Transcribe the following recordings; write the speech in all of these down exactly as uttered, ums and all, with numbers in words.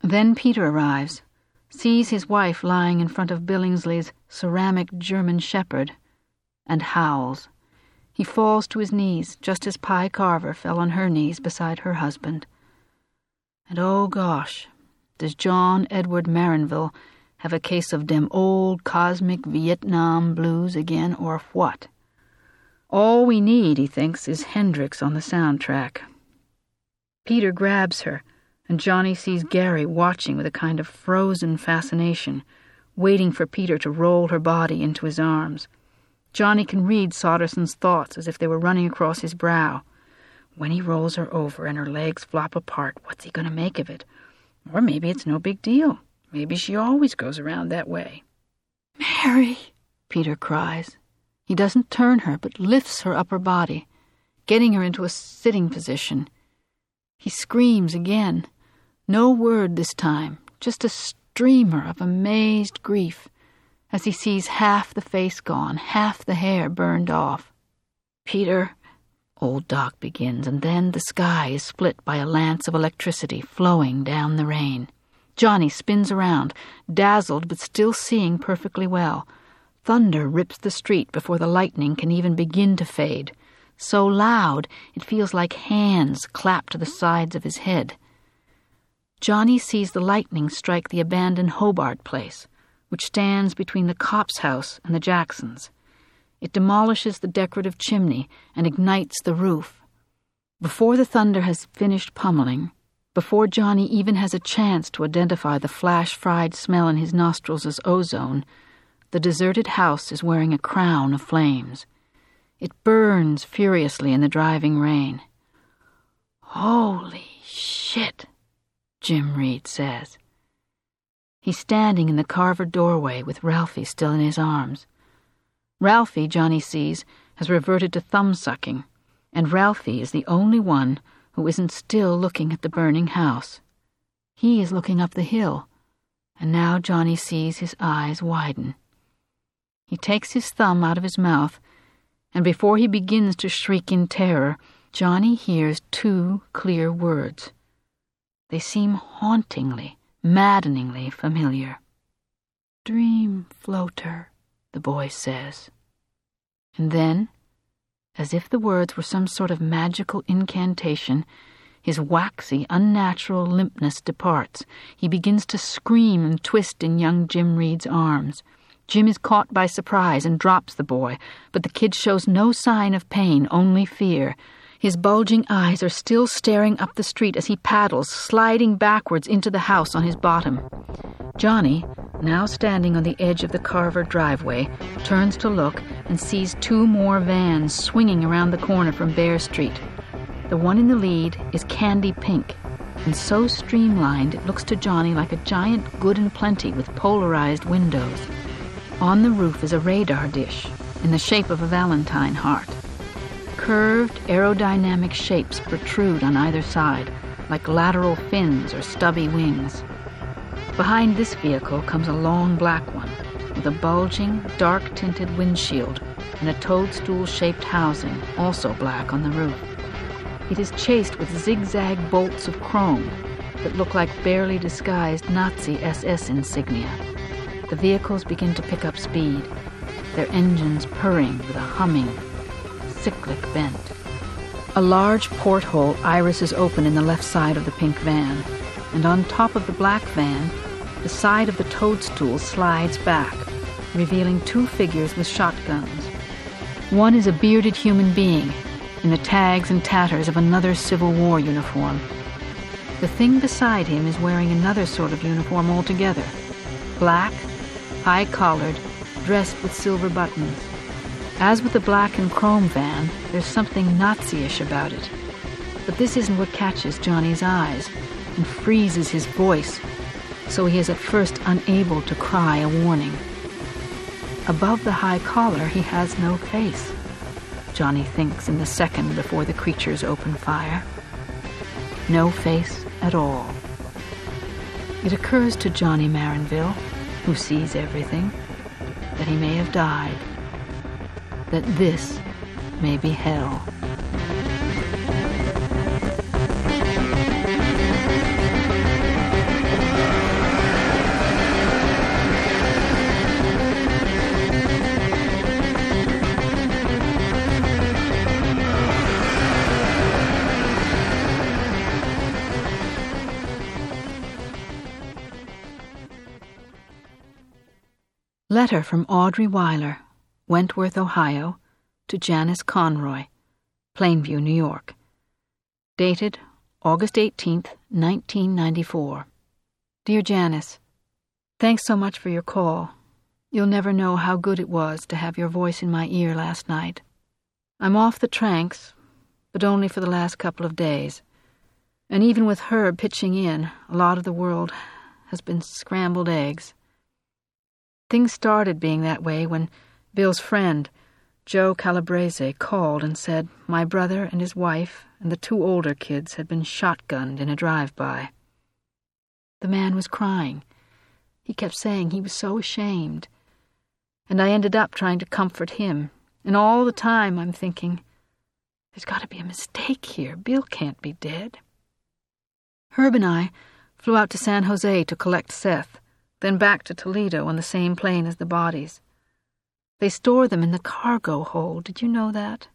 Then Peter arrives, sees his wife lying in front of Billingsley's ceramic German shepherd, and howls. He falls to his knees, just as Pye Carver fell on her knees beside her husband. And oh gosh, does John Edward Marinville have a case of dem old cosmic Vietnam blues again, or what? All we need, he thinks, is Hendrix on the soundtrack. Peter grabs her, and Johnny sees Gary watching with a kind of frozen fascination, waiting for Peter to roll her body into his arms. Johnny can read Solderson's thoughts as if they were running across his brow. When he rolls her over and her legs flop apart, what's he going to make of it? Or maybe it's no big deal. Maybe she always goes around that way. "Mary!" Peter cries. He doesn't turn her, but lifts her upper body, getting her into a sitting position. He screams again. No word this time, just a streamer of amazed grief, as he sees half the face gone, half the hair burned off. "Peter," old Doc begins, and then the sky is split by a lance of electricity flowing down the rain. Johnny spins around, dazzled but still seeing perfectly well. Thunder rips the street before the lightning can even begin to fade. So loud it feels like hands clap to the sides of his head. Johnny sees the lightning strike the abandoned Hobart place, which stands between the cop's house and the Jacksons. It demolishes the decorative chimney and ignites the roof. Before the thunder has finished pummeling, before Johnny even has a chance to identify the flash-fried smell in his nostrils as ozone, the deserted house is wearing a crown of flames. It burns furiously in the driving rain. "Holy shit," Jim Reed says. He's standing in the Carver doorway with Ralphie still in his arms. Ralphie, Johnny sees, has reverted to thumb-sucking, and Ralphie is the only one who isn't still looking at the burning house. He is looking up the hill, and now Johnny sees his eyes widen. He takes his thumb out of his mouth, and before he begins to shriek in terror, Johnny hears two clear words. They seem hauntingly, maddeningly familiar. "Dream floater," the boy says. And then, as if the words were some sort of magical incantation, his waxy, unnatural limpness departs. He begins to scream and twist in young Jim Reed's arms. Jim is caught by surprise and drops the boy, but the kid shows no sign of pain, only fear. His bulging eyes are still staring up the street as he paddles, sliding backwards into the house on his bottom. Johnny, now standing on the edge of the Carver driveway, turns to look and sees two more vans swinging around the corner from Bear Street. The one in the lead is candy pink, and so streamlined it looks to Johnny like a giant Good and Plenty with polarized windows. On the roof is a radar dish in the shape of a Valentine heart. Curved, aerodynamic shapes protrude on either side, like lateral fins or stubby wings. Behind this vehicle comes a long black one, with a bulging, dark-tinted windshield and a toadstool-shaped housing, also black on the roof. It is chased with zigzag bolts of chrome that look like barely disguised Nazi S S insignia. The vehicles begin to pick up speed, their engines purring with a humming, cyclic bent. A large porthole irises open in the left side of the pink van, and on top of the black van, the side of the toadstool slides back, revealing two figures with shotguns. One is a bearded human being, in the tags and tatters of another Civil War uniform. The thing beside him is wearing another sort of uniform altogether, black, high-collared, dressed with silver buttons. As with the black and chrome van, there's something Nazi-ish about it. But this isn't what catches Johnny's eyes and freezes his voice, so he is at first unable to cry a warning. Above the high collar, he has no face, Johnny thinks in the second before the creatures open fire. No face at all. It occurs to Johnny Marinville, who sees everything, that he may have died, that this may be hell. Letter from Audrey Weiler, Wentworth, Ohio, to Janice Conroy, Plainview, New York. Dated August eighteenth, nineteen ninety-four. Dear Janice, thanks so much for your call. You'll never know how good it was to have your voice in my ear last night. I'm off the tranks, but only for the last couple of days. And even with Herb pitching in, a lot of the world has been scrambled eggs. Things started being that way when Bill's friend, Joe Calabrese, called and said my brother and his wife and the two older kids had been shotgunned in a drive-by. The man was crying. He kept saying he was so ashamed. And I ended up trying to comfort him. And all the time I'm thinking, there's got to be a mistake here. Bill can't be dead. Herb and I flew out to San Jose to collect Seth, then back to Toledo on the same plane as the bodies. They store them in the cargo hold. Did you know that?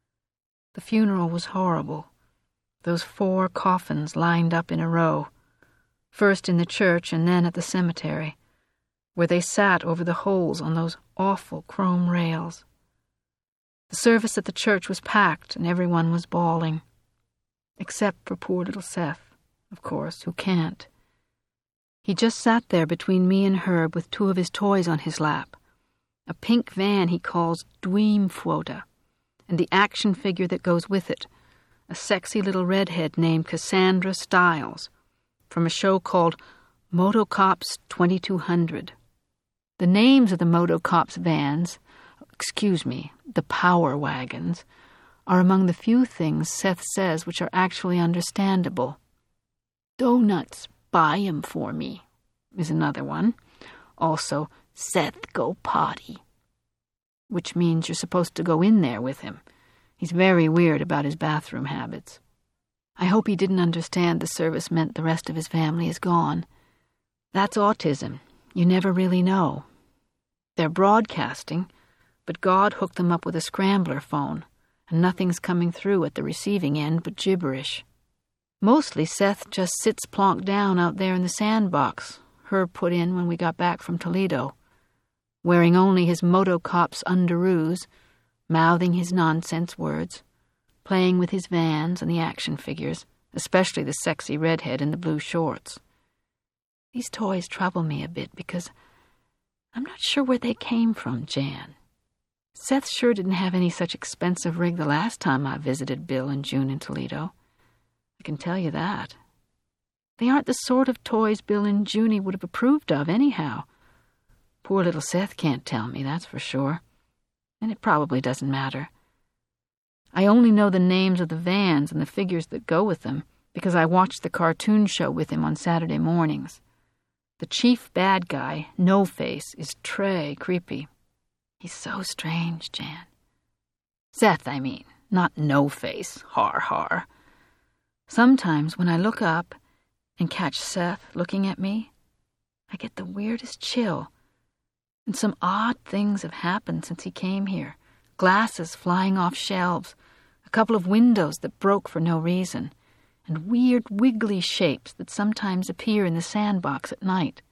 The funeral was horrible. Those four coffins lined up in a row, first in the church and then at the cemetery, where they sat over the holes on those awful chrome rails. The service at the church was packed and everyone was bawling, except for poor little Seth, of course, who can't. He just sat there between me and Herb with two of his toys on his lap, a pink van he calls Dweemfwota, and the action figure that goes with it, a sexy little redhead named Cassandra Stiles, from a show called Motocops twenty-two hundred. The names of the Motocops vans, excuse me, the power wagons, are among the few things Seth says which are actually understandable. Donuts, buy 'em for me, is another one. Also, Seth go potty, which means you're supposed to go in there with him. He's very weird about his bathroom habits. I hope he didn't understand the service meant the rest of his family is gone. That's autism. You never really know. They're broadcasting, but God hooked them up with a scrambler phone, and nothing's coming through at the receiving end but gibberish. Mostly Seth just sits plonked down out there in the sandbox Herb put in when we got back from Toledo, wearing only his Motocops underoos, mouthing his nonsense words, playing with his vans and the action figures, especially the sexy redhead in the blue shorts. These toys trouble me a bit because I'm not sure where they came from, Jan. Seth sure didn't have any such expensive rig the last time I visited Bill and June in Toledo. I can tell you that. They aren't the sort of toys Bill and Junie would have approved of anyhow. Poor little Seth can't tell me, that's for sure. And it probably doesn't matter. I only know the names of the vans and the figures that go with them because I watched the cartoon show with him on Saturday mornings. The chief bad guy, No-Face, is Trey Creepy. He's so strange, Jan. Seth, I mean, not No-Face, har har. Sometimes when I look up and catch Seth looking at me, I get the weirdest chill. And some odd things have happened since he came here. Glasses flying off shelves, a couple of windows that broke for no reason, and weird wiggly shapes that sometimes appear in the sandbox at night.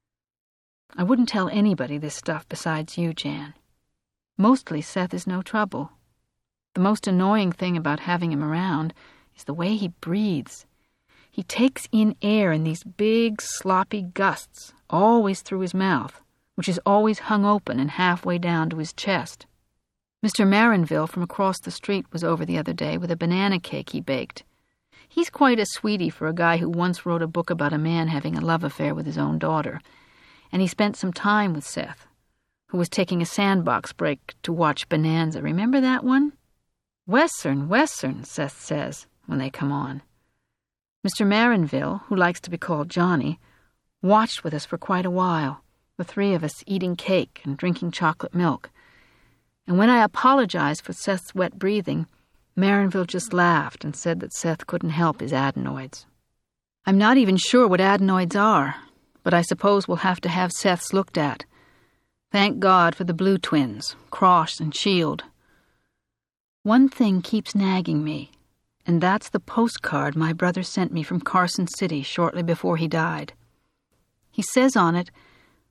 I wouldn't tell anybody this stuff besides you, Jan. Mostly Seth is no trouble. The most annoying thing about having him around is the way he breathes. He takes in air in these big, sloppy gusts, always through his mouth, which is always hung open and halfway down to his chest. Mister Marinville from across the street was over the other day with a banana cake he baked. He's quite a sweetie for a guy who once wrote a book about a man having a love affair with his own daughter, and he spent some time with Seth, who was taking a sandbox break to watch Bonanza. Remember that one? Western, Western, Seth says when they come on. Mister Marinville, who likes to be called Johnny, watched with us for quite a while, the three of us eating cake and drinking chocolate milk. And when I apologized for Seth's wet breathing, Marinville just laughed and said that Seth couldn't help his adenoids. I'm not even sure what adenoids are, but I suppose we'll have to have Seth's looked at. Thank God for the Blue twins, Cross and Shield. One thing keeps nagging me, and that's the postcard my brother sent me from Carson City shortly before he died. He says on it,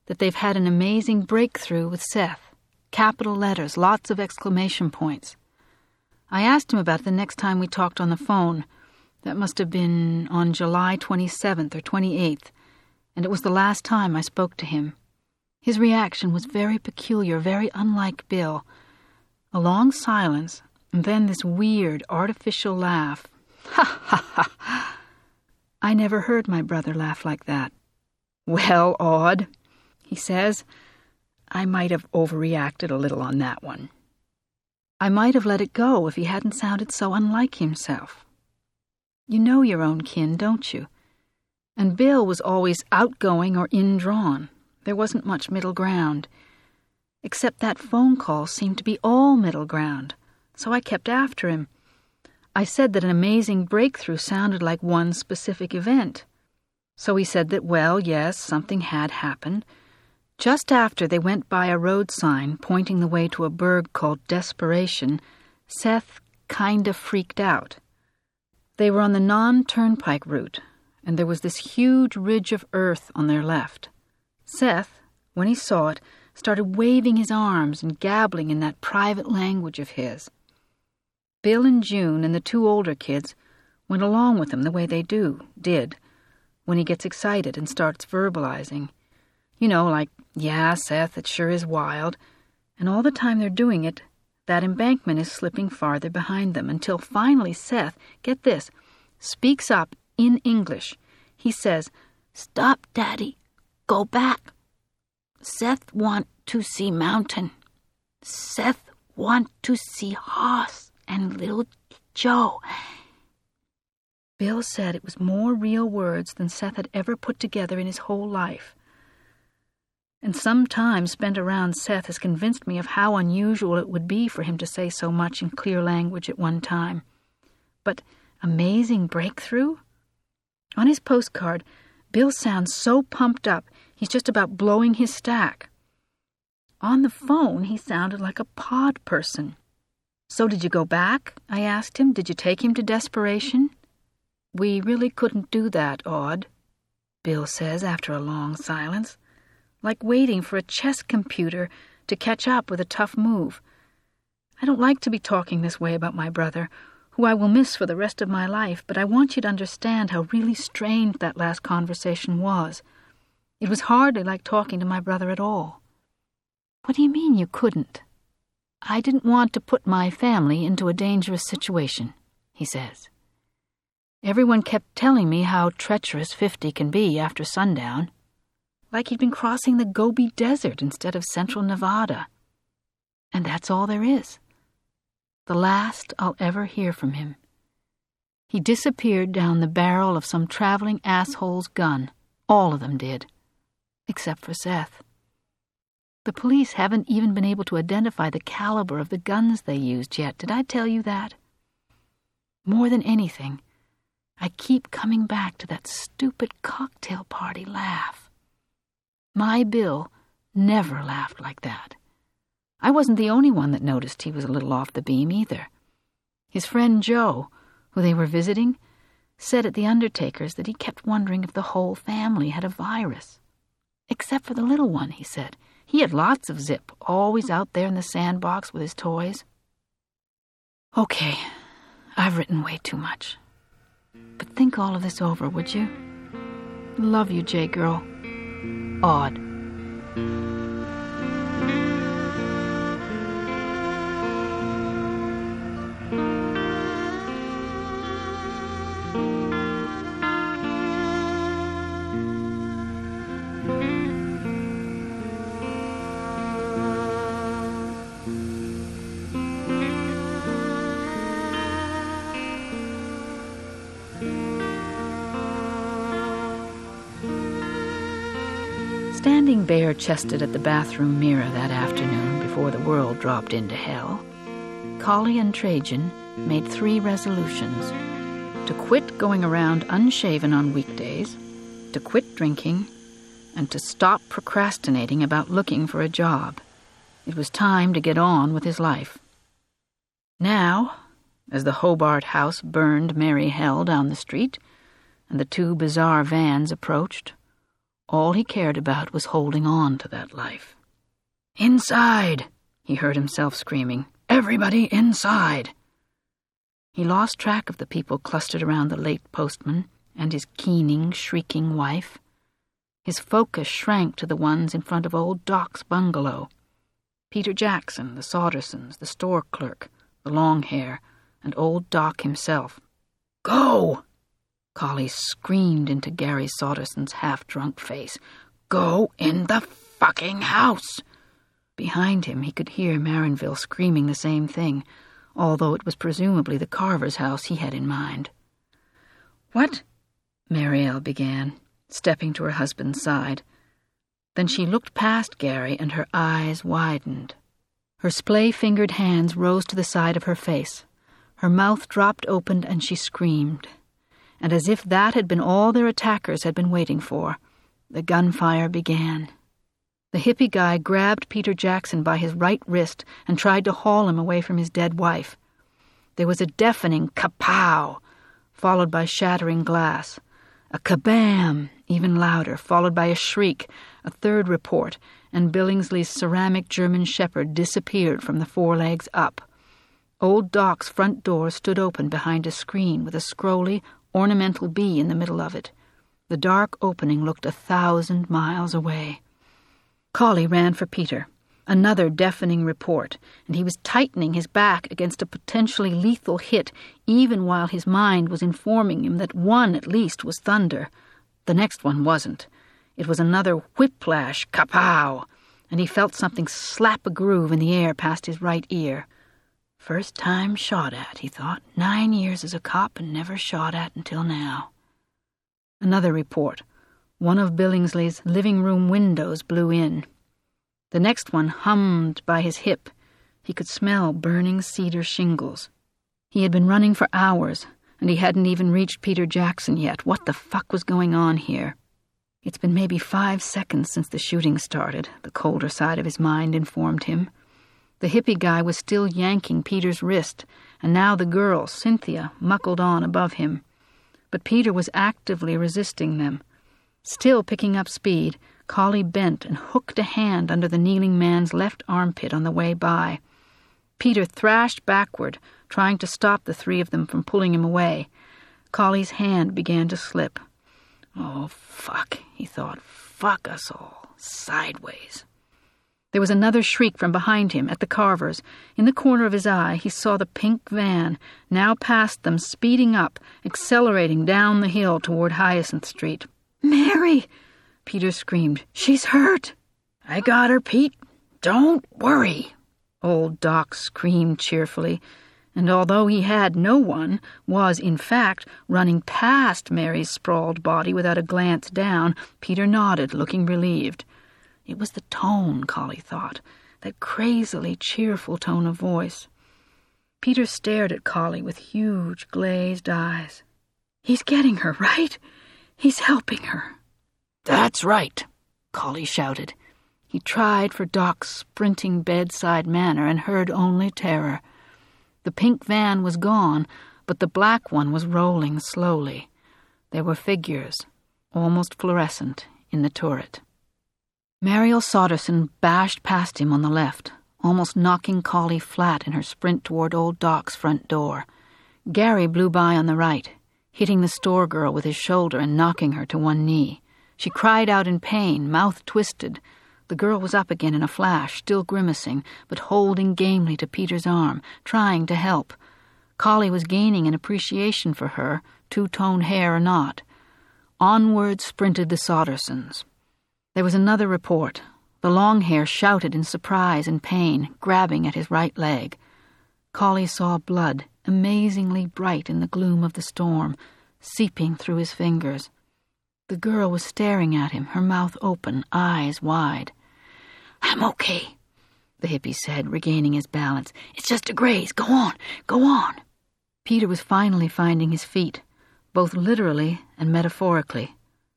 that they've had an amazing breakthrough with Seth. Capital letters, lots of exclamation points. I asked him about it the next time we talked on the phone. That must have been on July twenty-seventh or twenty-eighth, and it was the last time I spoke to him. His reaction was very peculiar, very unlike Bill. A long silence, and then this weird, artificial laugh. Ha, ha, ha. I never heard my brother laugh like that. "Well, Aud," he says, "I might have overreacted a little on that one." I might have let it go if he hadn't sounded so unlike himself. You know your own kin, don't you? And Bill was always outgoing or indrawn. There wasn't much middle ground. Except that phone call seemed to be all middle ground, so I kept after him. I said that an amazing breakthrough sounded like one specific event. So he said that, well, yes, something had happened. Just after they went by a road sign pointing the way to a burg called Desperation, Seth kind of freaked out. They were on the non-turnpike route, and there was this huge ridge of earth on their left. Seth, when he saw it, started waving his arms and gabbling in that private language of his. Bill and June and the two older kids went along with him the way they do, did, when he gets excited and starts verbalizing. You know, like, "Yeah, Seth, it sure is wild." And all the time they're doing it, that embankment is slipping farther behind them, until finally Seth, get this, speaks up in English. He says, "Stop, Daddy. Go back. Seth want to see mountain. Seth want to see horse and little Joe." Bill said it was more real words than Seth had ever put together in his whole life. And some time spent around Seth has convinced me of how unusual it would be for him to say so much in clear language at one time. But amazing breakthrough? On his postcard, Bill sounds so pumped up, he's just about blowing his stack. On the phone, he sounded like a pod person. "So did you go back?" I asked him. "Did you take him to Desperation?" "We really couldn't do that, Aud," Bill says after a long silence. Like waiting for a chess computer to catch up with a tough move. I don't like to be talking this way about my brother, who I will miss for the rest of my life, but I want you to understand how really strange that last conversation was. It was hardly like talking to my brother at all. "What do you mean you couldn't?" "I didn't want to put my family into a dangerous situation," he says. Everyone kept telling me how treacherous fifty can be after sundown. Like he'd been crossing the Gobi Desert instead of central Nevada. And that's all there is. The last I'll ever hear from him. He disappeared down the barrel of some traveling asshole's gun. All of them did. Except for Seth. The police haven't even been able to identify the caliber of the guns they used yet. Did I tell you that? More than anything, I keep coming back to that stupid cocktail party laugh. My Bill never laughed like that. I wasn't the only one that noticed he was a little off the beam either. His friend Joe, who they were visiting, said at the undertaker's that he kept wondering if the whole family had a virus. Except for the little one, he said. He had lots of zip, always out there in the sandbox with his toys. Okay, I've written way too much. But think all of this over, would you? Love you, J-Girl. Aud. Standing bare-chested at the bathroom mirror that afternoon before the world dropped into hell, Collie and Trajan made three resolutions: to quit going around unshaven on weekdays, to quit drinking, and to stop procrastinating about looking for a job. It was time to get on with his life. Now, as the Hobart house burned merry hell down the street, and the two bizarre vans approached, All he cared about was holding on to that life. "Inside!" he heard himself screaming. "Everybody inside!" He lost track of the people clustered around the late postman and his keening, shrieking wife. His focus shrank to the ones in front of old Doc's bungalow. Peter Jackson, the Soldersons, the store clerk, the long hair, and old Doc himself. "Go!" Collie screamed into Gary Solderson's half-drunk face. "Go in the fucking house!" Behind him he could hear Marinville screaming the same thing, although it was presumably the Carver's house he had in mind. "What?" Marielle began, stepping to her husband's side. Then she looked past Gary and her eyes widened. Her splay-fingered hands rose to the side of her face. Her mouth dropped open and she screamed. And as if that had been all their attackers had been waiting for, the gunfire began. The hippie guy grabbed Peter Jackson by his right wrist and tried to haul him away from his dead wife. There was a deafening kapow, followed by shattering glass. A kabam, even louder, followed by a shriek, a third report, and Billingsley's ceramic German shepherd disappeared from the forelegs up. Old Doc's front door stood open behind a screen with a scrolly, ornamental bee in the middle of it. The dark opening looked a thousand miles away. Collie ran for Peter. Another deafening report, and he was tightening his back against a potentially lethal hit, even while his mind was informing him that one at least was thunder. The next one wasn't. It was another whiplash, kapow, and he felt something slap a groove in the air past his right ear. First time shot at, he thought. Nine years as a cop and never shot at until now. Another report. One of Billingsley's living room windows blew in. The next one hummed by his hip. He could smell burning cedar shingles. He had been running for hours, and he hadn't even reached Peter Jackson yet. What the fuck was going on here? It's been maybe five seconds since the shooting started, the colder side of his mind informed him. The hippie guy was still yanking Peter's wrist, and now the girl, Cynthia, muckled on above him. But Peter was actively resisting them. Still picking up speed, Collie bent and hooked a hand under the kneeling man's left armpit on the way by. Peter thrashed backward, trying to stop the three of them from pulling him away. Collie's hand began to slip. Oh, fuck, he thought. Fuck us all. Sideways. There was another shriek from behind him, at the Carvers. In the corner of his eye, he saw the pink van, now past them, speeding up, accelerating down the hill toward Hyacinth Street. "Mary!" Peter screamed. "She's hurt!" "I got her, Pete. Don't worry," old Doc screamed cheerfully, and although he had no one, was, in fact, running past Mary's sprawled body without a glance down, Peter nodded, looking relieved. It was the tone, Collie thought, that crazily cheerful tone of voice. Peter stared at Collie with huge, glazed eyes. "He's getting her, right? He's helping her." "That's right," Collie shouted. He tried for Doc's sprinting bedside manner and heard only terror. The pink van was gone, but the black one was rolling slowly. There were figures, almost fluorescent, in the turret. Marielle Solderson bashed past him on the left, almost knocking Collie flat in her sprint toward old Doc's front door. Gary blew by on the right, hitting the store girl with his shoulder and knocking her to one knee. She cried out in pain, mouth twisted. The girl was up again in a flash, still grimacing, but holding gamely to Peter's arm, trying to help. Collie was gaining an appreciation for her, two-tone hair or not. Onward sprinted the Soldersons. There was another report. The long hair shouted in surprise and pain, grabbing at his right leg. Collie saw blood, amazingly bright in the gloom of the storm, seeping through his fingers. The girl was staring at him, her mouth open, eyes wide. "I'm okay," the hippie said, regaining his balance. "It's just a graze. Go on, go on." Peter was finally finding his feet, both literally and metaphorically.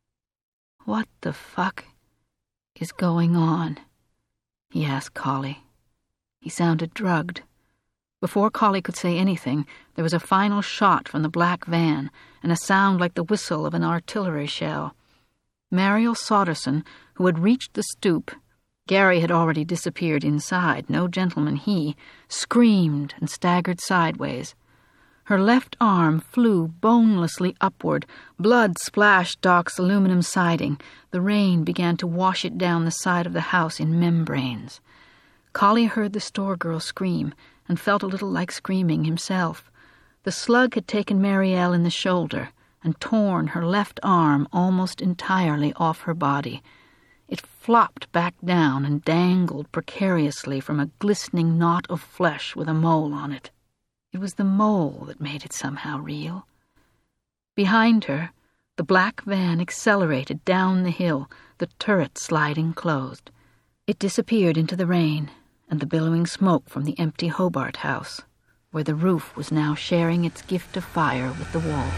"What the fuck is going on?" he asked Collie. He sounded drugged. Before Collie could say anything, there was a final shot from the black van and a sound like the whistle of an artillery shell. Mariel Solderson, who had reached the stoop — Gary had already disappeared inside, no gentleman he — screamed and staggered sideways. Her left arm flew bonelessly upward. Blood splashed Doc's aluminum siding. The rain began to wash it down the side of the house in membranes. Collie heard the store girl scream and felt a little like screaming himself. The slug had taken Mariel in the shoulder and torn her left arm almost entirely off her body. It flopped back down and dangled precariously from a glistening knot of flesh with a mole on it. It was the mole that made it somehow real. Behind her, the black van accelerated down the hill, the turret sliding closed. It disappeared into the rain and the billowing smoke from the empty Hobart house, where the roof was now sharing its gift of fire with the walls.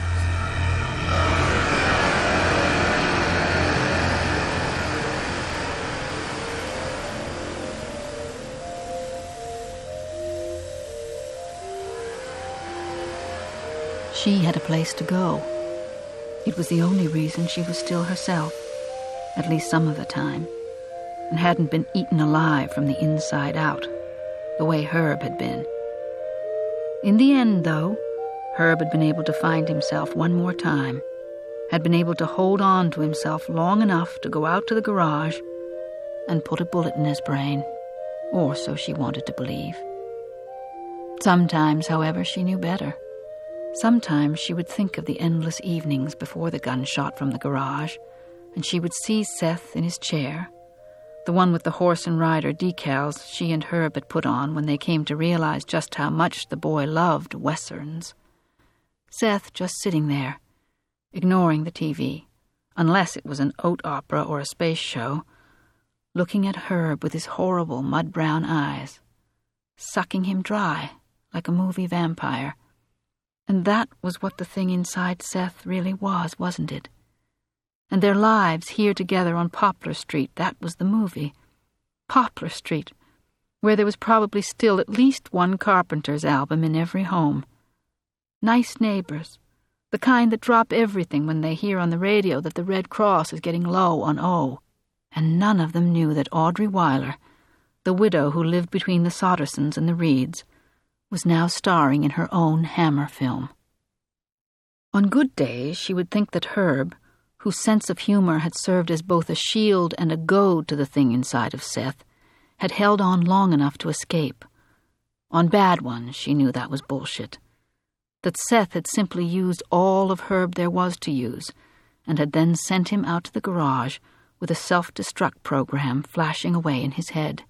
She had a place to go. It was the only reason she was still herself, at least some of the time, and hadn't been eaten alive from the inside out, the way Herb had been. In the end, though, Herb had been able to find himself one more time, had been able to hold on to himself long enough to go out to the garage and put a bullet in his brain, or so she wanted to believe. Sometimes, however, she knew better. Sometimes she would think of the endless evenings before the gunshot from the garage, and she would see Seth in his chair, the one with the horse and rider decals she and Herb had put on when they came to realize just how much the boy loved Westerns. Seth just sitting there, ignoring the T V, unless it was an oat opera or a space show, looking at Herb with his horrible mud-brown eyes, sucking him dry like a movie vampire. And that was what the thing inside Seth really was, wasn't it? And their lives here together on Poplar Street, that was the movie. Poplar Street, where there was probably still at least one Carpenter's album in every home. Nice neighbors, the kind that drop everything when they hear on the radio that the Red Cross is getting low on O. And none of them knew that Audrey Weiler, the widow who lived between the Soldersons and the Reeds, was now starring in her own Hammer film. On good days, she would think that Herb, whose sense of humor had served as both a shield and a goad to the thing inside of Seth, had held on long enough to escape. On bad ones, she knew that was bullshit. That Seth had simply used all of Herb there was to use, and had then sent him out to the garage with a self-destruct program flashing away in his head.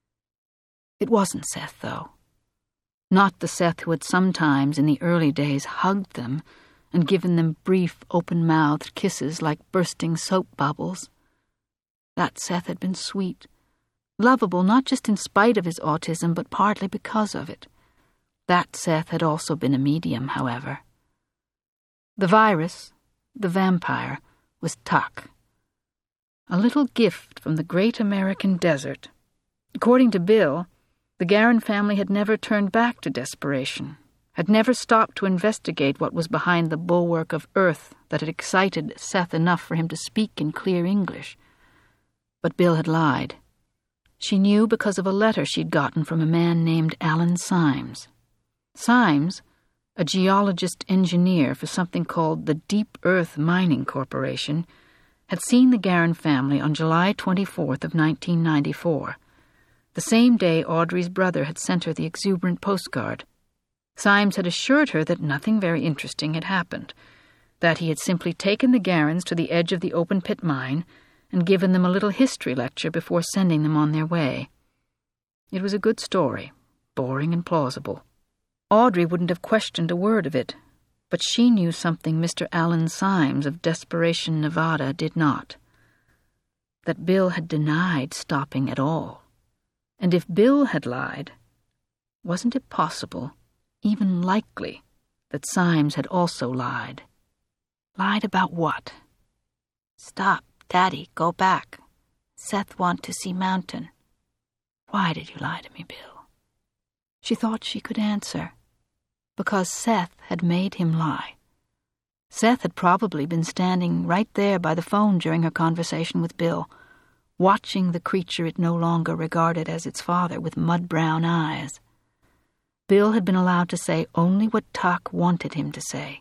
It wasn't Seth, though. Not the Seth who had sometimes in the early days hugged them and given them brief, open-mouthed kisses like bursting soap bubbles. That Seth had been sweet, lovable not just in spite of his autism, but partly because of it. That Seth had also been a medium, however. The virus, the vampire, was Tuck. A little gift from the great American desert. According to Bill, the Garin family had never turned back to desperation, had never stopped to investigate what was behind the bulwark of earth that had excited Seth enough for him to speak in clear English. But Bill had lied. She knew because of a letter she'd gotten from a man named Alan Symes. Symes, a geologist-engineer for something called the Deep Earth Mining Corporation, had seen the Garin family on July twenty-fourth of nineteen ninety-four, the same day Audrey's brother had sent her the exuberant postcard. Symes had assured her that nothing very interesting had happened, that he had simply taken the Garins to the edge of the open-pit mine and given them a little history lecture before sending them on their way. It was a good story, boring and plausible. Audrey wouldn't have questioned a word of it, but she knew something Mister Alan Symes of Desperation, Nevada did not. That Bill had denied stopping at all. And if Bill had lied, wasn't it possible, even likely, that Symes had also lied? Lied about what? "Stop, Daddy, go back. Seth want to see mountain." Why did you lie to me, Bill? She thought she could answer. Because Seth had made him lie. Seth had probably been standing right there by the phone during her conversation with Bill, watching the creature it no longer regarded as its father with mud-brown eyes. Bill had been allowed to say only what Tuck wanted him to say.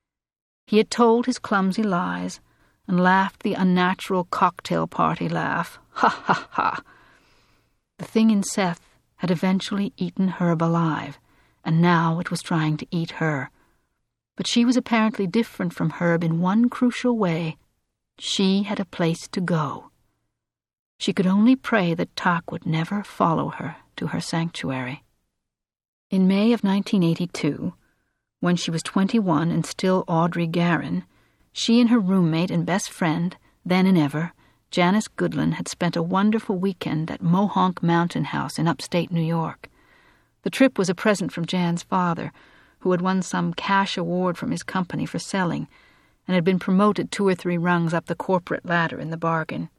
He had told his clumsy lies and laughed the unnatural cocktail party laugh. Ha, ha, ha. The thing in Seth had eventually eaten Herb alive, and now it was trying to eat her. But she was apparently different from Herb in one crucial way. She had a place to go. She could only pray that Tuck would never follow her to her sanctuary. In May of nineteen eighty-two, when she was twenty-one and still Audrey Garin, she and her roommate and best friend, then and ever, Janice Goodland, had spent a wonderful weekend at Mohonk Mountain House in upstate New York. The trip was a present from Jan's father, who had won some cash award from his company for selling, and had been promoted two or three rungs up the corporate ladder in the bargain.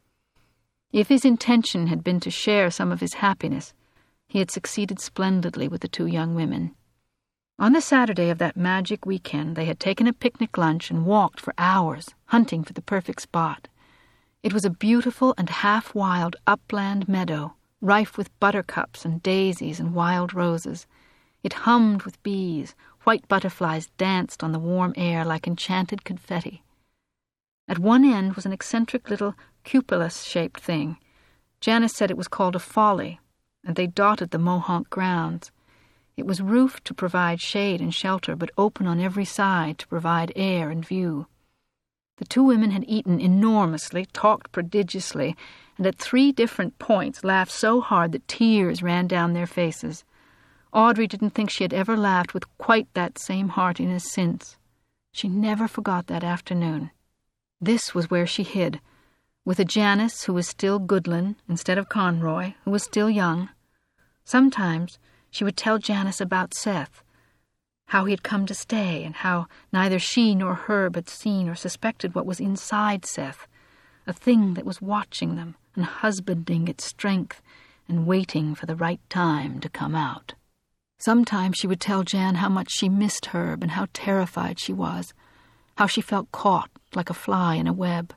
If his intention had been to share some of his happiness, he had succeeded splendidly with the two young women. On the Saturday of that magic weekend, they had taken a picnic lunch and walked for hours, hunting for the perfect spot. It was a beautiful and half-wild upland meadow, rife with buttercups and daisies and wild roses. It hummed with bees. White butterflies danced on the warm air like enchanted confetti. At one end was an eccentric little cupola-shaped thing. Janice said it was called a folly, and they dotted the Mohonk grounds. It was roofed to provide shade and shelter, but open on every side to provide air and view. The two women had eaten enormously, talked prodigiously, and at three different points laughed so hard that tears ran down their faces. Audrey didn't think she had ever laughed with quite that same heartiness since. She never forgot that afternoon. This was where she hid, with a Janice who was still Goodland instead of Conroy, who was still young. Sometimes she would tell Janice about Seth, how he had come to stay, and how neither she nor Herb had seen or suspected what was inside Seth, a thing that was watching them and husbanding its strength and waiting for the right time to come out. Sometimes she would tell Jan how much she missed Herb and how terrified she was, how she felt caught like a fly in a web.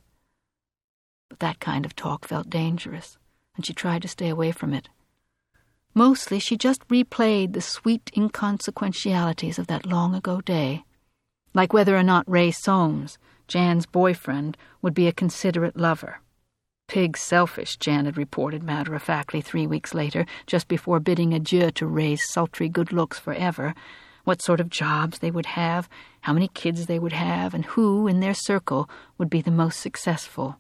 But that kind of talk felt dangerous, and she tried to stay away from it. Mostly she just replayed the sweet inconsequentialities of that long-ago day, like whether or not Ray Soames, Jan's boyfriend, would be a considerate lover. Pig selfish, Jan had reported matter-of-factly three weeks later, just before bidding adieu to Ray's sultry good looks forever, what sort of jobs they would have, how many kids they would have, and who, in their circle, would be the most successful.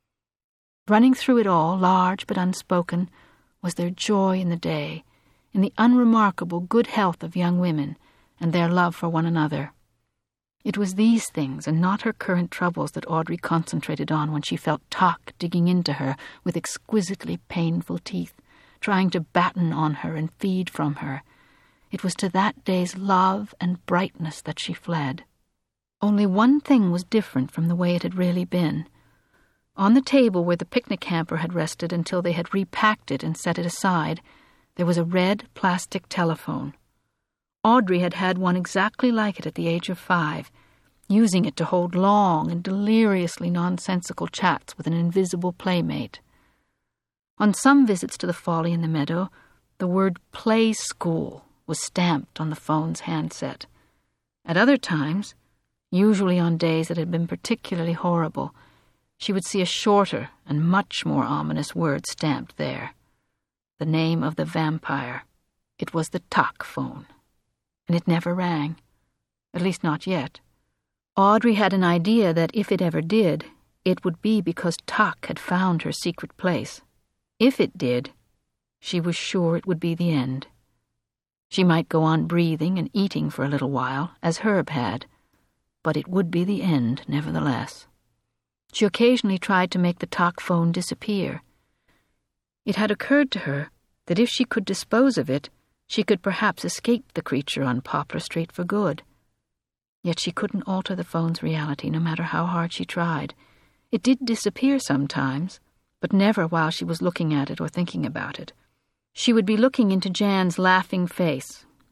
Running through it all, large but unspoken, was their joy in the day, in the unremarkable good health of young women, and their love for one another. It was these things, and not her current troubles, that Audrey concentrated on when she felt Tuck digging into her with exquisitely painful teeth, trying to batten on her and feed from her. It was to that day's love and brightness that she fled. Only one thing was different from the way it had really been. On the table where the picnic hamper had rested until they had repacked it and set it aside, there was a red plastic telephone. Audrey had had one exactly like it at the age of five, using it to hold long and deliriously nonsensical chats with an invisible playmate. On some visits to the folly in the meadow, the word play school was stamped on the phone's handset. At other times, usually on days that had been particularly horrible, she would see a shorter and much more ominous word stamped there. The name of the vampire. It was the Tuck phone. And it never rang. At least not yet. Audrey had an idea that if it ever did, it would be because Tuck had found her secret place. If it did, she was sure it would be the end. She might go on breathing and eating for a little while, as Herb had, but it would be the end, nevertheless. She occasionally tried to make the Tuck phone disappear. It had occurred to her that if she could dispose of it, she could perhaps escape the creature on Poplar Street for good. Yet she couldn't alter the phone's reality, no matter how hard she tried. It did disappear sometimes, but never while she was looking at it or thinking about it. She would be looking into Jan's laughing face,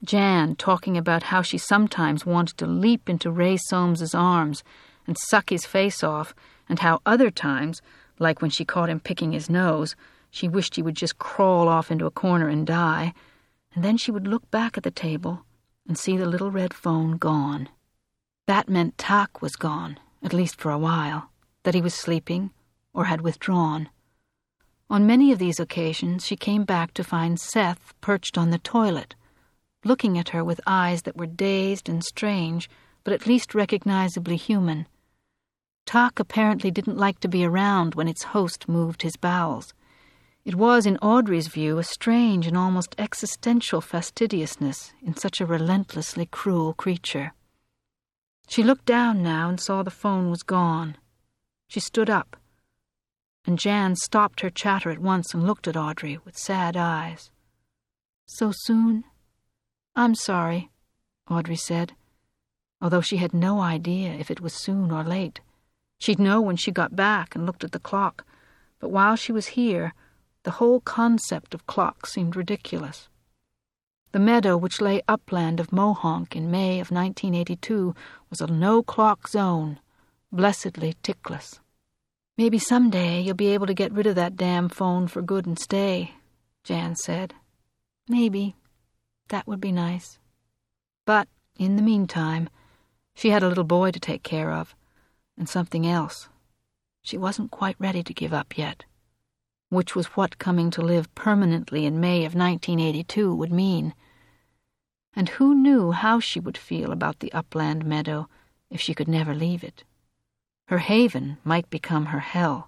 Jan talking about how she sometimes wanted to leap into Ray Soames's arms and suck his face off, and how other times, like when she caught him picking his nose, she wished he would just crawl off into a corner and die, and then she would look back at the table and see the little red phone gone. That meant Tak was gone, at least for a while, that he was sleeping or had withdrawn. On many of these occasions she came back to find Seth perched on the toilet, looking at her with eyes that were dazed and strange, but at least recognizably human. Tak apparently didn't like to be around when its host moved his bowels. It was, in Audrey's view, a strange and almost existential fastidiousness in such a relentlessly cruel creature. She looked down now and saw the phone was gone. She stood up, and Jan stopped her chatter at once and looked at Audrey with sad eyes. "So soon?" "I'm sorry," Audrey said, although she had no idea if it was soon or late. She'd know when she got back and looked at the clock, but while she was here, the whole concept of clock seemed ridiculous. The meadow which lay upland of Mohonk in May of nineteen eighty-two was a no-clock zone, blessedly tickless. "Maybe someday you'll be able to get rid of that damn phone for good and stay," Jan said. "Maybe. That would be nice." But, in the meantime, she had a little boy to take care of, and something else. She wasn't quite ready to give up yet, which was what coming to live permanently in May of nineteen eighty-two would mean. And who knew how she would feel about the upland meadow if she could never leave it? Her haven might become her hell.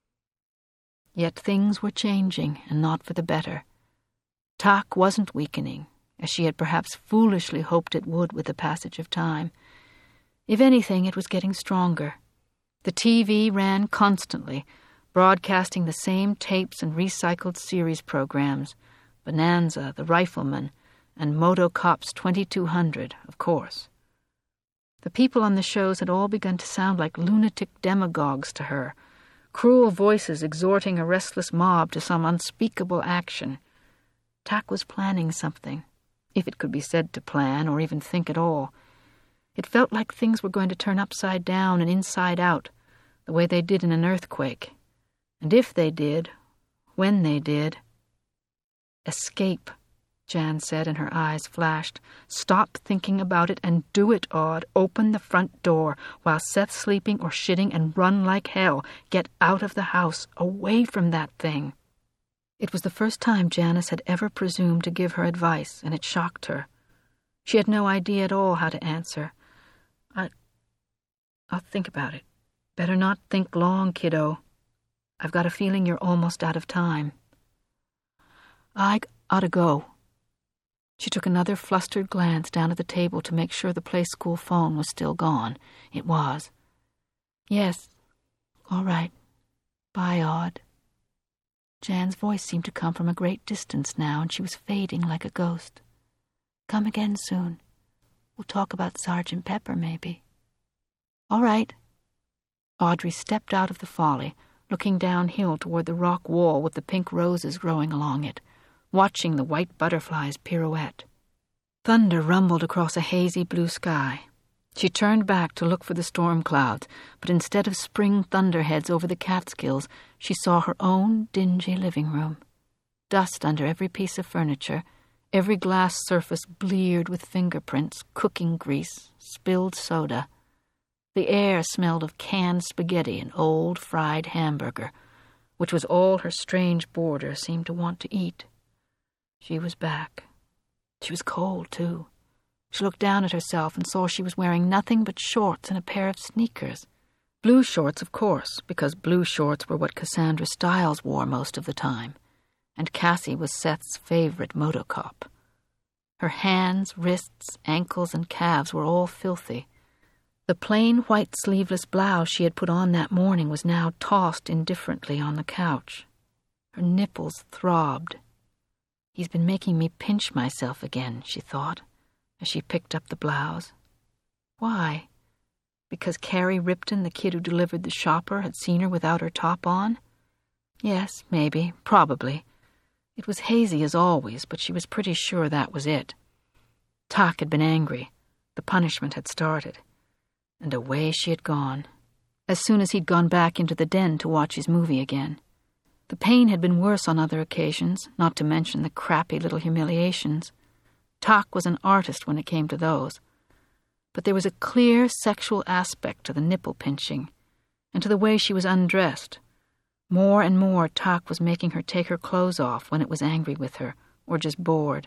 Yet things were changing, and not for the better. Tak wasn't weakening, as she had perhaps foolishly hoped it would with the passage of time. If anything, it was getting stronger. The T V ran constantly, broadcasting the same tapes and recycled series programs, Bonanza, The Rifleman, and Moto Cops twenty-two hundred, of course. The people on the shows had all begun to sound like lunatic demagogues to her, cruel voices exhorting a restless mob to some unspeakable action. Tak was planning something, if it could be said to plan or even think at all. It felt like things were going to turn upside down and inside out, the way they did in an earthquake. And if they did, when they did... "Escape," Jan said, and her eyes flashed. "Stop thinking about it and do it, Aud. Open the front door while Seth's sleeping or shitting and run like hell. Get out of the house, away from that thing." It was the first time Janice had ever presumed to give her advice, and it shocked her. She had no idea at all how to answer. I... I'll think about it. Better not think long, kiddo. I've got a feeling you're almost out of time. I ought to go. She took another flustered glance down at the table to make sure the play-school phone was still gone. It was. "Yes, all right. Bye, Aud." Jan's voice seemed to come from a great distance now, and she was fading like a ghost. "Come again soon. We'll talk about Sergeant Pepper, maybe." "All right." Audrey stepped out of the Folly, looking downhill toward the rock wall with the pink roses growing along it, watching the white butterflies pirouette. Thunder rumbled across a hazy blue sky. She turned back to look for the storm clouds, but instead of spring thunderheads over the Catskills, she saw her own dingy living room. Dust under every piece of furniture, every glass surface bleared with fingerprints, cooking grease, spilled soda. The air smelled of canned spaghetti and old fried hamburger, which was all her strange boarder seemed to want to eat. She was back. She was cold, too. She looked down at herself and saw she was wearing nothing but shorts and a pair of sneakers. Blue shorts, of course, because blue shorts were what Cassandra Stiles wore most of the time, and Cassie was Seth's favorite motocop. Her hands, wrists, ankles, and calves were all filthy. The plain white sleeveless blouse she had put on that morning was now tossed indifferently on the couch. Her nipples throbbed. "He's been making me pinch myself again," she thought, as she picked up the blouse. Why? Because Carrie Ripton, the kid who delivered the shopper, had seen her without her top on? Yes, maybe, probably. It was hazy as always, but she was pretty sure that was it. Tak had been angry. The punishment had started. And away she had gone, as soon as he'd gone back into the den to watch his movie again. The pain had been worse on other occasions, not to mention the crappy little humiliations. Tak was an artist when it came to those. But there was a clear sexual aspect to the nipple pinching, and to the way she was undressed. More and more Tak was making her take her clothes off when it was angry with her, or just bored,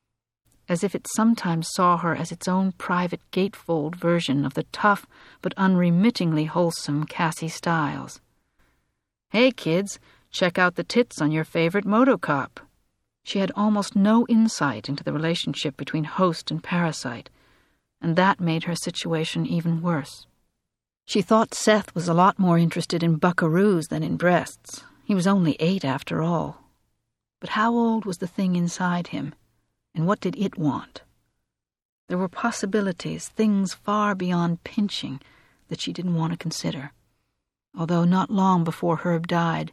as if it sometimes saw her as its own private gatefold version of the tough but unremittingly wholesome Cassie Stiles. "Hey, kids, check out the tits on your favorite motocop." She had almost no insight into the relationship between host and parasite, and that made her situation even worse. She thought Seth was a lot more interested in buckaroos than in breasts. He was only eight after all. But how old was the thing inside him, and what did it want? There were possibilities, things far beyond pinching, that she didn't want to consider. Although not long before Herb died,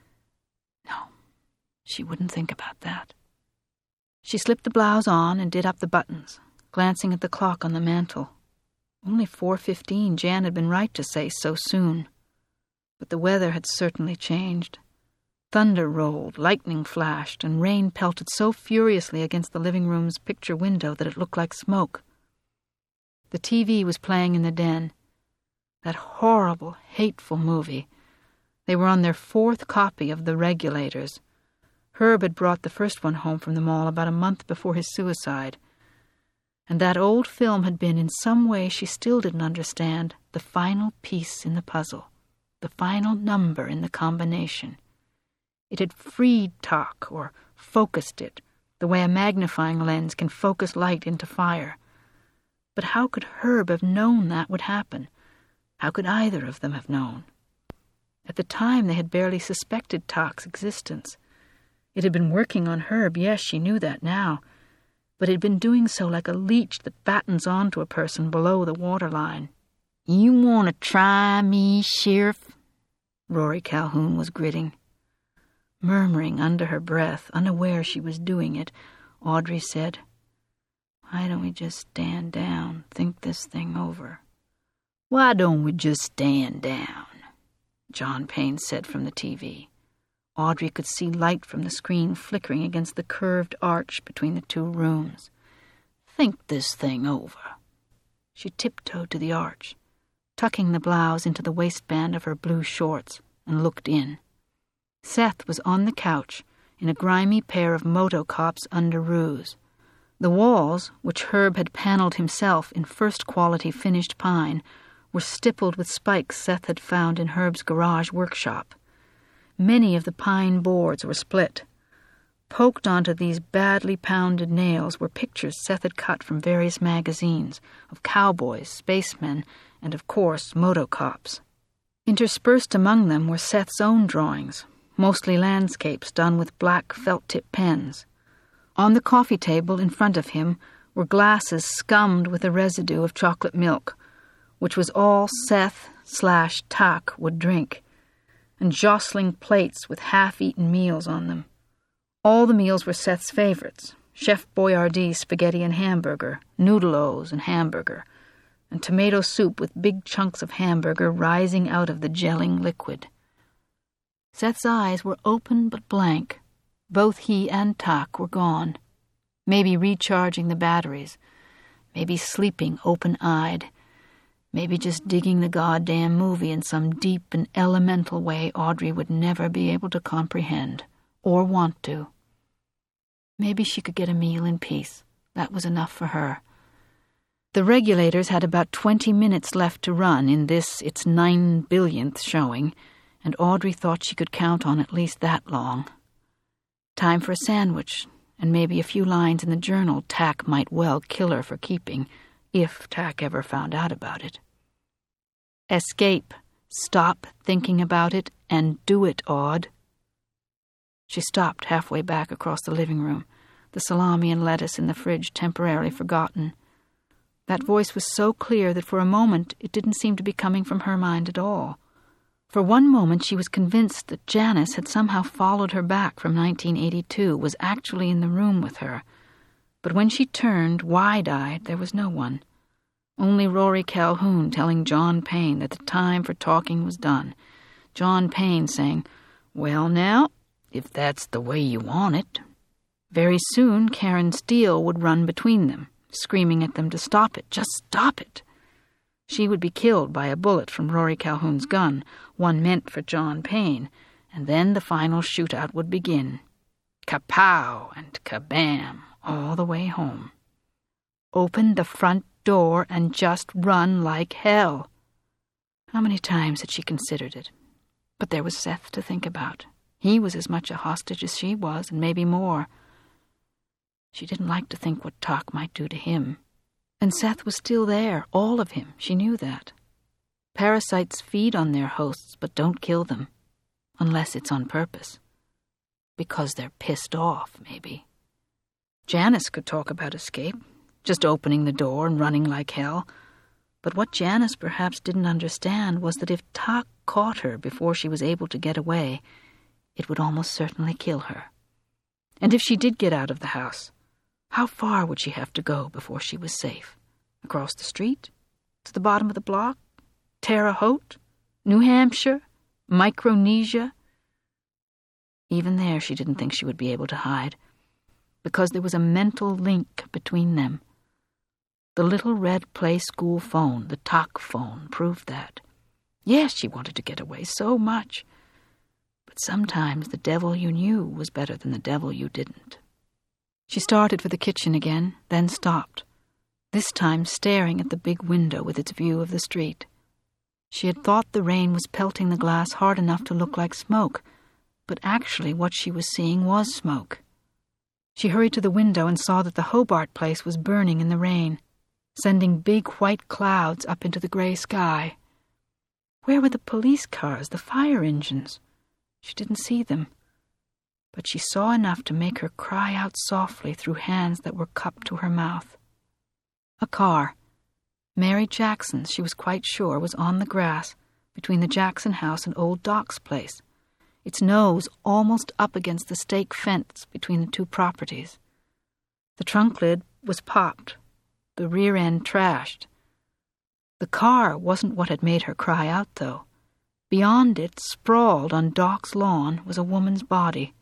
no, she wouldn't think about that. She slipped the blouse on and did up the buttons, glancing at the clock on the mantel. Only four fifteen. Jan had been right to say so soon. But the weather had certainly changed. Thunder rolled, lightning flashed, and rain pelted so furiously against the living room's picture window that it looked like smoke. The T V was playing in the den. That horrible, hateful movie. They were on their fourth copy of The Regulators. Herb had brought the first one home from the mall about a month before his suicide. And that old film had been, in some way she still didn't understand, the final piece in the puzzle, the final number in the combination. It had freed Tak, or focused it, the way a magnifying lens can focus light into fire. But how could Herb have known that would happen? How could either of them have known? At the time, they had barely suspected Tak's existence. It had been working on Herb, yes, she knew that now, but it had been doing so like a leech that battens onto a person below the waterline. "You want to try me, Sheriff?" Rory Calhoun was gritting. Murmuring under her breath, unaware she was doing it, Audrey said, "Why don't we just stand down, think this thing over?" "Why don't we just stand down?" John Payne said from the T V. Audrey could see light from the screen flickering against the curved arch between the two rooms. "Think this thing over." She tiptoed to the arch, tucking the blouse into the waistband of her blue shorts, and looked in. Seth was on the couch in a grimy pair of Motocop's underoos. The walls, which Herb had panelled himself in first-quality finished pine, were stippled with spikes Seth had found in Herb's garage workshop. Many of the pine boards were split. Poked onto these badly pounded nails were pictures Seth had cut from various magazines of cowboys, spacemen, and, of course, Motocops. Interspersed among them were Seth's own drawings, mostly landscapes done with black felt-tip pens. On the coffee table in front of him were glasses scummed with a residue of chocolate milk, which was all Seth slash Tak would drink, and jostling plates with half-eaten meals on them. All the meals were Seth's favorites: Chef Boyardee's spaghetti and hamburger, noodle-os and hamburger, and tomato soup with big chunks of hamburger rising out of the gelling liquid. Seth's eyes were open but blank. Both he and Tak were gone. Maybe recharging the batteries. Maybe sleeping open-eyed. Maybe just digging the goddamn movie in some deep and elemental way Audrey would never be able to comprehend, or want to. Maybe she could get a meal in peace. That was enough for her. The Regulators had about twenty minutes left to run in this, its nine billionth showing, and Audrey thought she could count on at least that long. Time for a sandwich, and maybe a few lines in the journal Tak might well kill her for keeping, if Tak ever found out about it. Escape, stop thinking about it, and do it, Aud. She stopped halfway back across the living room, the salami and lettuce in the fridge temporarily forgotten. That voice was so clear that for a moment it didn't seem to be coming from her mind at all. For one moment she was convinced that Janice had somehow followed her back from nineteen eighty-two, was actually in the room with her. But when she turned, wide-eyed, there was no one. Only Rory Calhoun telling John Payne that the time for talking was done. John Payne saying, "Well now, if that's the way you want it." Very soon, Karen Steele would run between them, screaming at them to stop it, just stop it. She would be killed by a bullet from Rory Calhoun's gun, one meant for John Payne, and then the final shootout would begin. Kapow and kabam, all the way home. Open the front door and just run like hell. How many times had she considered it? But there was Seth to think about. He was as much a hostage as she was, and maybe more. She didn't like to think what talk might do to him. And Seth was still there, all of him, she knew that. Parasites feed on their hosts, but don't kill them, unless it's on purpose. Because they're pissed off, maybe. Janice could talk about escape, just opening the door and running like hell. But what Janice perhaps didn't understand was that if Talk caught her before she was able to get away, it would almost certainly kill her. And if she did get out of the house, how far would she have to go before she was safe? Across the street? To the bottom of the block? Terre Haute? New Hampshire? Micronesia? Even there she didn't think she would be able to hide, because there was a mental link between them. The little red play school phone, the Talk phone, proved that. Yes, she wanted to get away so much. But sometimes the devil you knew was better than the devil you didn't. She started for the kitchen again, then stopped, this time staring at the big window with its view of the street. She had thought the rain was pelting the glass hard enough to look like smoke, but actually what she was seeing was smoke. She hurried to the window and saw that the Hobart place was burning in the rain, sending big white clouds up into the gray sky. Where were the police cars, the fire engines? She didn't see them, but she saw enough to make her cry out softly through hands that were cupped to her mouth. A car, Mary Jackson's, she was quite sure, was on the grass between the Jackson house and old Doc's place, its nose almost up against the stake fence between the two properties. The trunk lid was popped, the rear end trashed. The car wasn't what had made her cry out, though. Beyond it, sprawled on Doc's lawn, was a woman's body.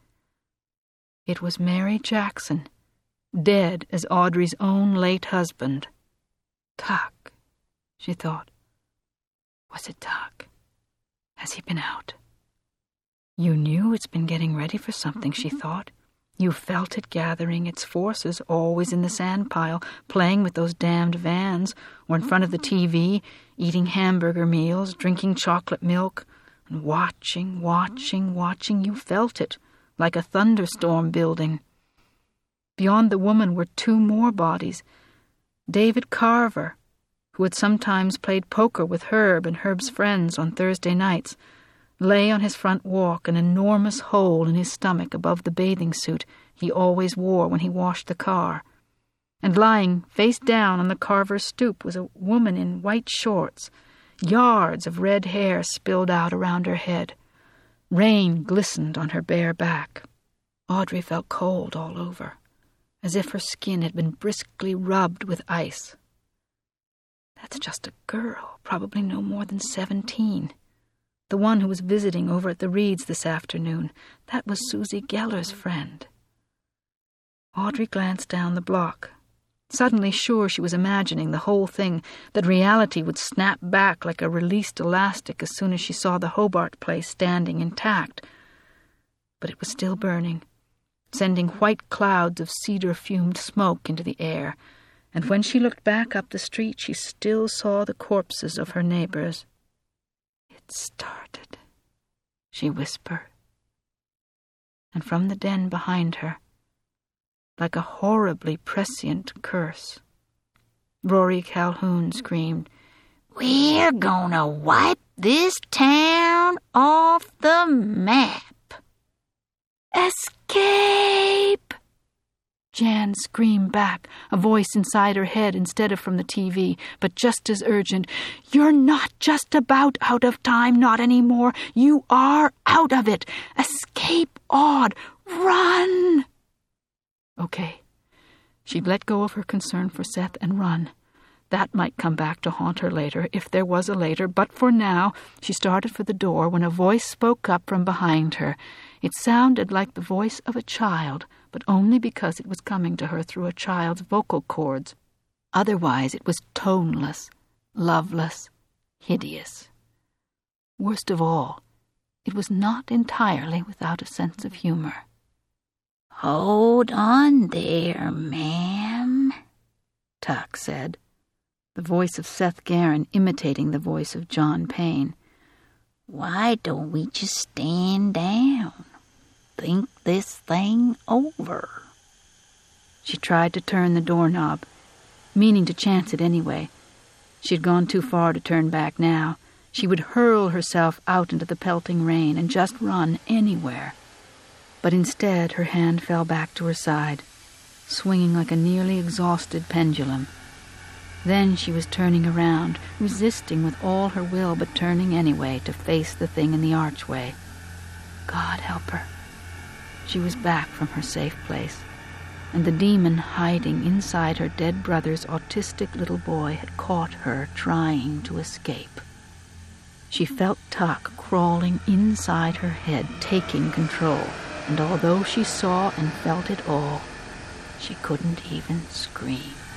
It was Mary Jackson, dead as Audrey's own late husband. Talk, she thought. Was it Talk? Has he been out? You knew it's been getting ready for something, she thought. You felt it gathering its forces, always in the sand pile, playing with those damned vans, or in front of the T V, eating hamburger meals, drinking chocolate milk, and watching, watching, watching. You felt it, like a thunderstorm building. Beyond the woman were two more bodies. David Carver, who had sometimes played poker with Herb and Herb's friends on Thursday nights, lay on his front walk, an enormous hole in his stomach above the bathing suit he always wore when he washed the car. And lying face down on the Carver stoop was a woman in white shorts, yards of red hair spilled out around her head. Rain glistened on her bare back. Audrey felt cold all over, as if her skin had been briskly rubbed with ice. That's just a girl, probably no more than seventeen. The one who was visiting over at the Reeds this afternoon. That was Susie Geller's friend. Audrey glanced down the block, suddenly sure she was imagining the whole thing, that reality would snap back like a released elastic as soon as she saw the Hobart place standing intact. But it was still burning, sending white clouds of cedar-fumed smoke into the air, and when she looked back up the street she still saw the corpses of her neighbors. It started, she whispered. And from the den behind her, like a horribly prescient curse, Rory Calhoun screamed, "We're gonna wipe this town off the map." "Escape!" Jan screamed back, a voice inside her head instead of from the T V, but just as urgent. "You're not just about out of time, not anymore. You are out of it. Escape, Aud. Run!" Okay. She'd let go of her concern for Seth and run. That might come back to haunt her later, if there was a later, but for now, she started for the door when a voice spoke up from behind her. It sounded like the voice of a child, but only because it was coming to her through a child's vocal cords. Otherwise, it was toneless, loveless, hideous. Worst of all, it was not entirely without a sense of humor. "Hold on there, ma'am," Tuck said, the voice of Seth Garin imitating the voice of John Payne. "Why don't we just stand down? Think this thing over." She tried to turn the doorknob, meaning to chance it anyway. She'd gone too far to turn back now. She would hurl herself out into the pelting rain and just run anywhere. But instead her hand fell back to her side, swinging like a nearly exhausted pendulum. Then she was turning around, resisting with all her will, but turning anyway to face the thing in the archway. God help her. She was back from her safe place, and the demon hiding inside her dead brother's autistic little boy had caught her trying to escape. She felt Tuck crawling inside her head, taking control, and although she saw and felt it all, she couldn't even scream.